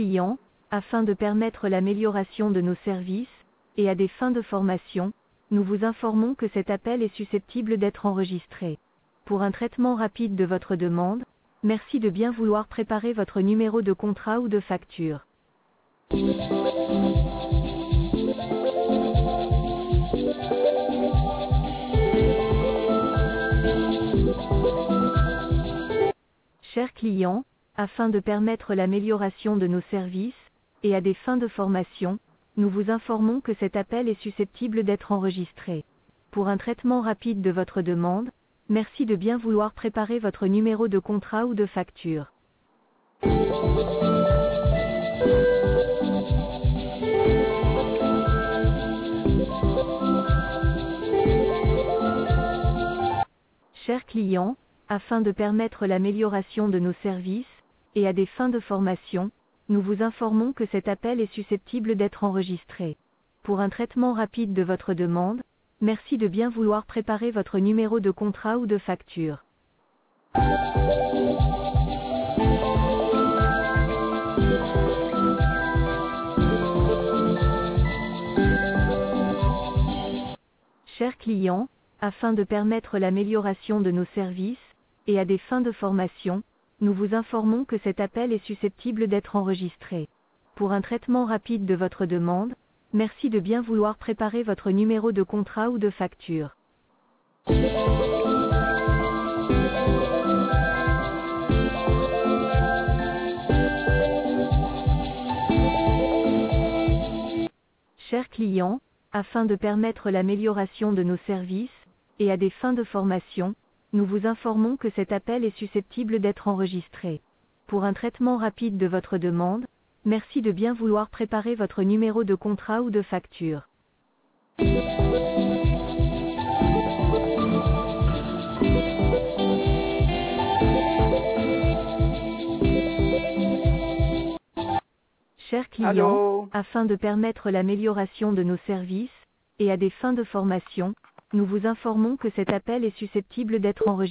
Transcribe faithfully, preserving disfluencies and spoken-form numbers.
client, afin de permettre l'amélioration de nos services, et à des fins de formation, nous vous informons que cet appel est susceptible d'être enregistré. Pour un traitement rapide de votre demande, merci de bien vouloir préparer votre numéro de contrat ou de facture. Chers clients, afin de permettre l'amélioration de nos services, et à des fins de formation, nous vous informons que cet appel est susceptible d'être enregistré. Pour un traitement rapide de votre demande, merci de bien vouloir préparer votre numéro de contrat ou de facture. Chers clients, afin de permettre l'amélioration de nos services, et à des fins de formation, nous vous informons que cet appel est susceptible d'être enregistré. Pour un traitement rapide de votre demande, merci de bien vouloir préparer votre numéro de contrat ou de facture. Chers clients, afin de permettre l'amélioration de nos services, et à des fins de formation, nous vous informons que cet appel est susceptible d'être enregistré. Pour un traitement rapide de votre demande, merci de bien vouloir préparer votre numéro de contrat ou de facture. Chers clients, afin de permettre l'amélioration de nos services, et à des fins de formation, nous vous informons que cet appel est susceptible d'être enregistré. Pour un traitement rapide de votre demande, merci de bien vouloir préparer votre numéro de contrat ou de facture. Chers clients, Allô? afin de permettre l'amélioration de nos services, et à des fins de formation, nous vous informons que cet appel est susceptible d'être enregistré.